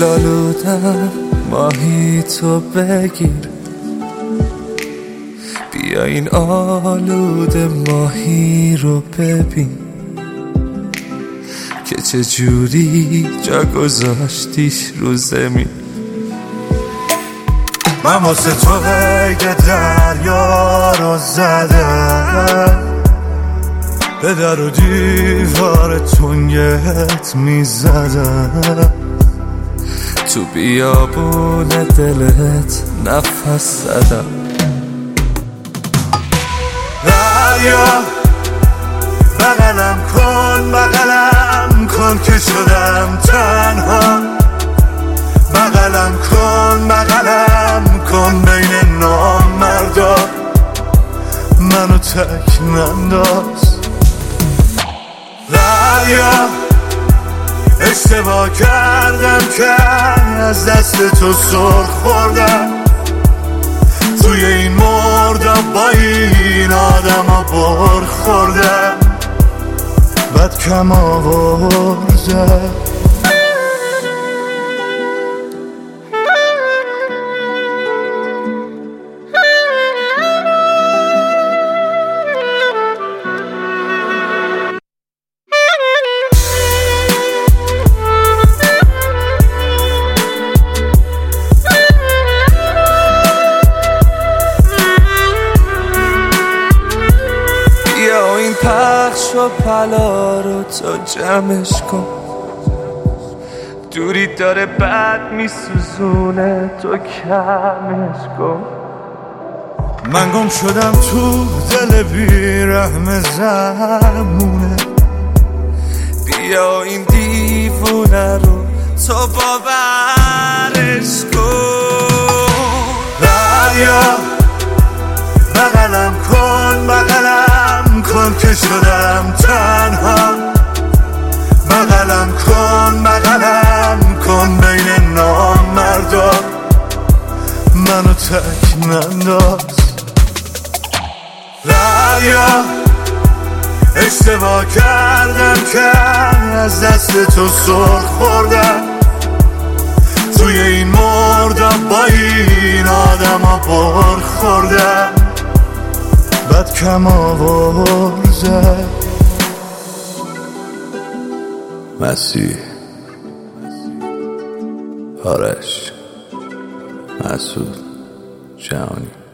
دل آلودم ماهی تو بگیر، بیا این آلوده ماهی رو ببین که چجوری جا گذاشتیش رو زمین. من واسه تو قید دریا رو زدم، به در و دیوار تنگت میزدم، تو بیابون دلت نفس زدم. دریا بغلم کن که شدم تنها، بغلم کن بین نامردا، منو تک ننداز. دریا اشتباه کردم که از دست تو سر خوردم، توی این مردم با این آدم ها بر خوردم، بد کم آوردم. این پخش و پلا رو تو جمعش کن، دوری داره بد میسوزونه تو کمش کن. من گم شدم تو دل بیرحم زمونه، بیا این دیوونه رو تو باورش کن. دریا بغلم کن که شدم تنها، بغلم کن بین نامردا، منو تک ننداز. دریا اشتباه کردم که از دست تو سر خوردم، توی این مردم با این آدم ها بر خوردم، بد کم آورده. مسیح، آرش، مسعود، جهانی.